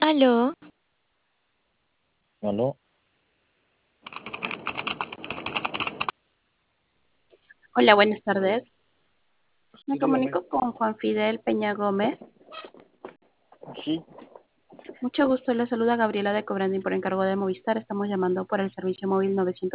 Aló, ¿Aló? Hola, buenas tardes. Me Sí, dígame. comunico con Juan Fidel Peña Gómez. Sí, Mucho gusto, le saluda Gabriela de Cobrandín por encargo de Movistar. Estamos llamando por el servicio móvil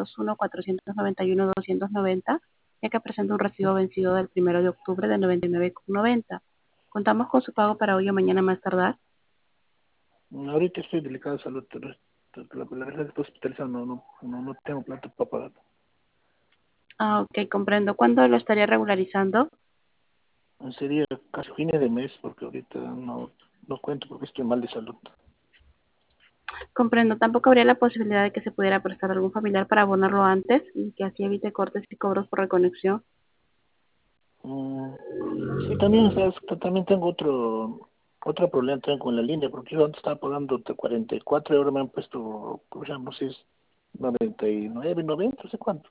901-491-290, ya que presenta un recibo vencido del 1 de octubre de 99,90. Contamos con su pago para hoy o mañana más tardar. ahorita estoy delicado de salud, pero la verdad es que estoy hospitalizado, no tengo plata para pagar. Ah, ok, comprendo. ¿Cuándo lo estaría regularizando? Sería casi fines de mes, porque ahorita no cuento porque estoy mal de salud. Comprendo. Tampoco habría la posibilidad de que se pudiera prestar a algún familiar para abonarlo antes y que así evite cortes y cobros por reconexión. Mm, sí, también, ¿sabes? También tengo otro problema también con la línea, porque yo antes estaba pagando 44 euros, me han puesto, ¿cómo se llama? No sé, es 99, 90, no sé cuánto.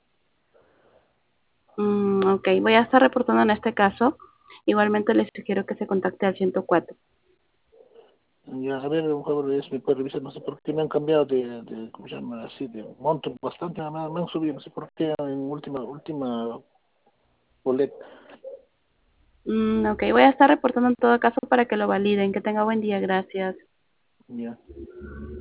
Ok, voy a estar reportando en este caso. Igualmente les sugiero que se contacte al 104. Ya, a ver, por favor, me puede revisar, no sé por qué me han cambiado ¿cómo se llama? Así, de monto bastante, me han subido, no sé por qué en última boleta. Ok, voy a estar reportando en todo caso para que lo validen. Que tenga buen día, gracias. Ya.